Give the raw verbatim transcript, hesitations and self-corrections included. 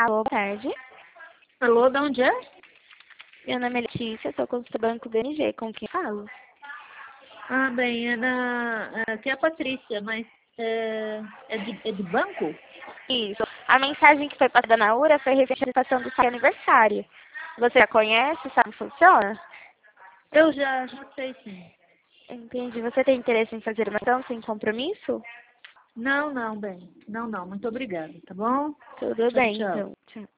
Alô, boa tarde. Alô, de onde é? Meu nome é Letícia, sou consultora do Banco B M G, com quem falo? Ah, bem, é da... Aqui é a Patrícia, mas é, é, de, é de banco? Isso. A mensagem que foi passada na U R A foi referente à participação do seu aniversário. Você já conhece, sabe como funciona? Eu já, já sei, sim. Entendi. Você tem interesse em fazer uma ação sem compromisso? Não, não, bem. Não, não. Muito obrigada, tá bom? Tudo Tchau, bem, tchau. então. Tchau.